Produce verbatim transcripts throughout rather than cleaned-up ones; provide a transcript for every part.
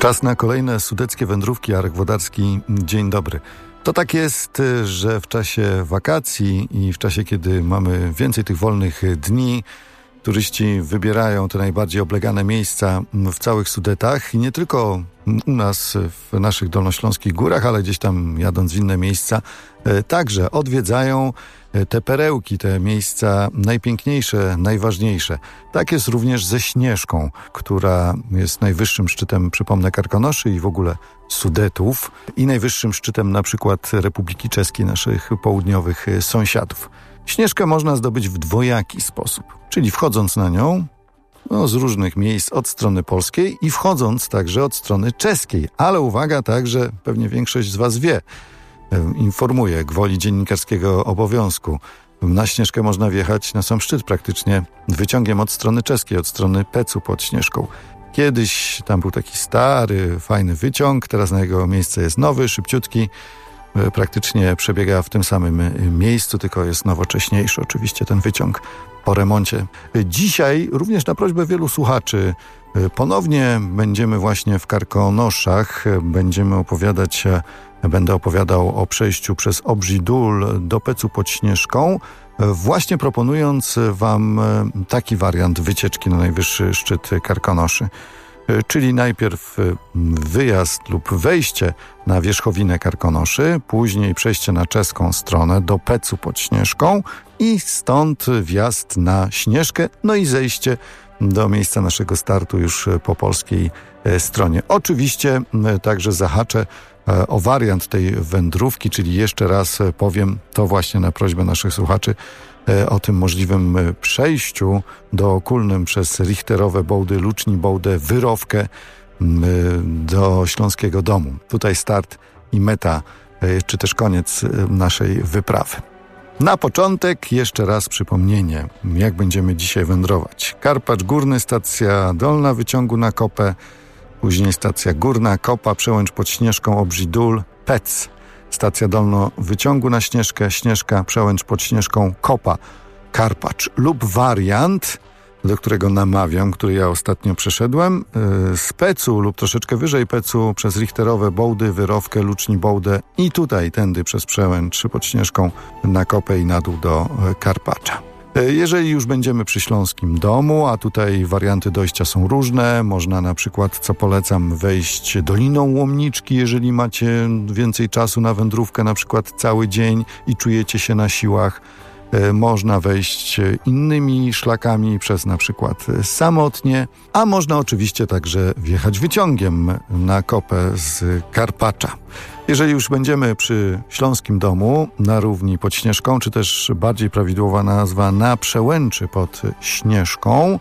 Czas na kolejne sudeckie wędrówki. Arek Włodarski, dzień dobry. To tak jest, że w czasie wakacji i w czasie, kiedy mamy więcej tych wolnych dni, turyści wybierają te najbardziej oblegane miejsca w całych Sudetach i nie tylko u nas w naszych dolnośląskich górach, ale gdzieś tam jadąc w inne miejsca, także odwiedzają te perełki, te miejsca najpiękniejsze, najważniejsze. Tak jest również ze Śnieżką, która jest najwyższym szczytem, przypomnę, Karkonoszy i w ogóle Sudetów i najwyższym szczytem na przykład Republiki Czeskiej, naszych południowych sąsiadów. Śnieżkę można zdobyć w dwojaki sposób, czyli wchodząc na nią no, z różnych miejsc od strony polskiej i wchodząc także od strony czeskiej. Ale uwaga, także pewnie większość z Was wie, informuję, gwoli dziennikarskiego obowiązku. Na Śnieżkę można wjechać na sam szczyt praktycznie wyciągiem od strony czeskiej, od strony Pecu pod Śnieżką. Kiedyś tam był taki stary, fajny wyciąg, teraz na jego miejsce jest nowy, szybciutki. Praktycznie przebiega w tym samym miejscu, tylko jest nowocześniejszy oczywiście ten wyciąg po remoncie. Dzisiaj również na prośbę wielu słuchaczy ponownie będziemy właśnie w Karkonoszach. Będziemy opowiadać, będę opowiadał o przejściu przez Obrzydól do Pecu pod Śnieżką, właśnie proponując Wam taki wariant wycieczki na najwyższy szczyt Karkonoszy. Czyli najpierw wyjazd lub wejście na wierzchowinę Karkonoszy, później przejście na czeską stronę do Pecu pod Śnieżką i stąd wjazd na Śnieżkę, no i zejście do miejsca naszego startu już po polskiej stronie. Oczywiście także zahaczę o wariant tej wędrówki, czyli jeszcze raz powiem to właśnie na prośbę naszych słuchaczy o tym możliwym przejściu dookulnym przez Richterowe Bołdy, Luczni Bołdę, Wyrowkę do Śląskiego Domu. Tutaj start i meta, czy też koniec naszej wyprawy. Na początek jeszcze raz przypomnienie, jak będziemy dzisiaj wędrować. Karpacz Górny, stacja dolna wyciągu na Kopę, później stacja górna, Kopa, przełęcz pod Śnieżką, Obrzydól, Pec. Stacja dolno wyciągu na Śnieżkę, Śnieżka, przełęcz pod Śnieżką, Kopa, Karpacz lub wariant, do którego namawiam, który ja ostatnio przeszedłem, z Pecu lub troszeczkę wyżej Pecu przez Richterowe Bołdy, Wyrowkę, Luczni Bołdę i tutaj tędy przez przełęcz pod Śnieżką na Kopę i na dół do Karpacza. Jeżeli już będziemy przy Śląskim Domu, a tutaj warianty dojścia są różne, można na przykład, co polecam, wejść Doliną Łomniczki, jeżeli macie więcej czasu na wędrówkę, na przykład cały dzień i czujecie się na siłach. Można wejść innymi szlakami przez na przykład Samotnie, a można oczywiście także wjechać wyciągiem na Kopę z Karpacza. Jeżeli już będziemy przy Śląskim Domu, na równi pod Śnieżką, czy też bardziej prawidłowa nazwa na przełęczy pod Śnieżką,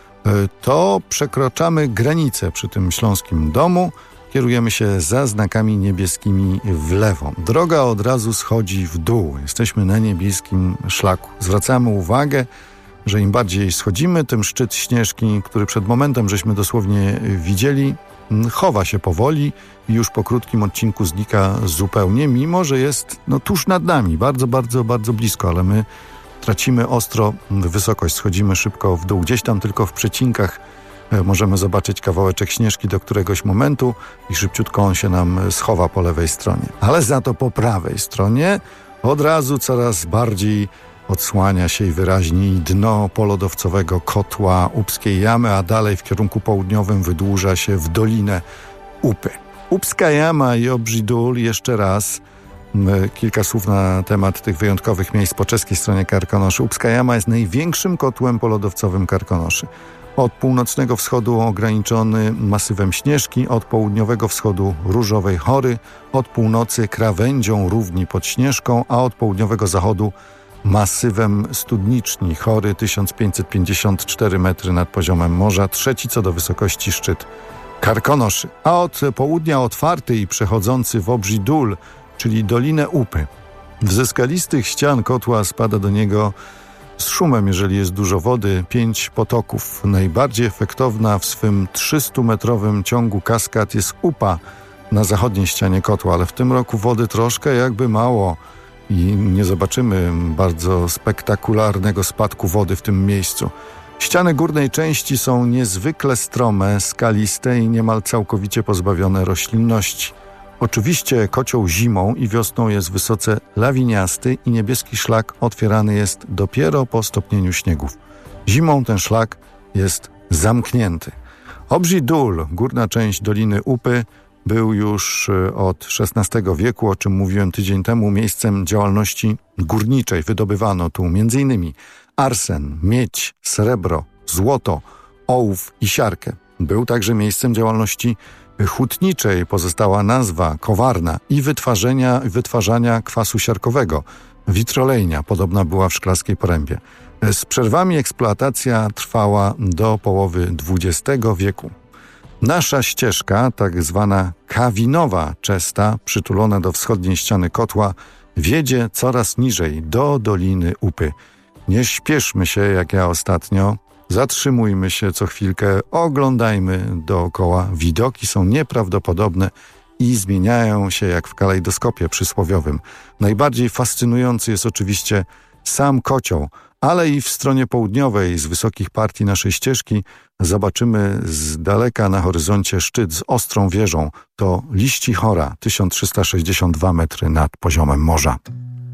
to przekroczamy granicę przy tym Śląskim Domu, kierujemy się za znakami niebieskimi w lewo. Droga od razu schodzi w dół. Jesteśmy na niebieskim szlaku. Zwracamy uwagę, że im bardziej schodzimy, tym szczyt Śnieżki, który przed momentem żeśmy dosłownie widzieli, chowa się powoli i już po krótkim odcinku znika zupełnie, mimo że jest no, tuż nad nami, bardzo, bardzo, bardzo blisko, ale my tracimy ostro wysokość, schodzimy szybko w dół. Gdzieś tam tylko w przecinkach możemy zobaczyć kawałeczek Śnieżki do któregoś momentu i szybciutko on się nam schowa po lewej stronie. Ale za to po prawej stronie od razu coraz bardziej odsłania się i wyraźniej dno polodowcowego kotła Upskiej Jamy, a dalej w kierunku południowym wydłuża się w Dolinę Upy. Upska Jama i Obrzydól, jeszcze raz kilka słów na temat tych wyjątkowych miejsc po czeskiej stronie Karkonoszy. Upska Jama jest największym kotłem polodowcowym Karkonoszy. Od północnego wschodu ograniczony masywem Śnieżki, od południowego wschodu Różowej Hory, od północy krawędzią równi pod Śnieżką, a od południowego zachodu masywem Studniczni Hory, tysiąc pięćset pięćdziesiąt cztery metry nad poziomem morza, trzeci co do wysokości szczyt Karkonoszy. A od południa otwarty i przechodzący w Obrzydól, czyli Dolinę Upy. Ze skalistych ścian kotła spada do niego z szumem, jeżeli jest dużo wody, pięć potoków. Najbardziej efektowna w swym trzystumetrowym ciągu kaskad jest Upa na zachodniej ścianie kotła, ale w tym roku wody troszkę jakby mało i nie zobaczymy bardzo spektakularnego spadku wody w tym miejscu. Ściany górnej części są niezwykle strome, skaliste i niemal całkowicie pozbawione roślinności. Oczywiście kocioł zimą i wiosną jest wysoce lawiniasty i niebieski szlak otwierany jest dopiero po stopnieniu śniegów. Zimą ten szlak jest zamknięty. Obrzy Dól, górna część Doliny Upy, był już od szesnastego wieku, o czym mówiłem tydzień temu, miejscem działalności górniczej. Wydobywano tu między innymi arsen, miedź, srebro, złoto, ołów i siarkę. Był także miejscem działalności hutniczej, pozostała nazwa kowarna i wytwarzania, wytwarzania kwasu siarkowego. Witrolejnia podobna była w Szklarskiej Porębie. Z przerwami eksploatacja trwała do połowy dwudziestego wieku. Nasza ścieżka, tak zwana Kawinowa Czesta, przytulona do wschodniej ściany kotła, wiedzie coraz niżej do Doliny Upy. Nie śpieszmy się jak ja ostatnio, zatrzymujmy się co chwilkę, oglądajmy dookoła. Widoki są nieprawdopodobne i zmieniają się jak w kalejdoskopie przysłowiowym. Najbardziej fascynujący jest oczywiście sam kocioł, ale i w stronie południowej z wysokich partii naszej ścieżki zobaczymy z daleka na horyzoncie szczyt z ostrą wieżą. To Liścichora, tysiąc trzysta sześćdziesiąt dwa metry nad poziomem morza.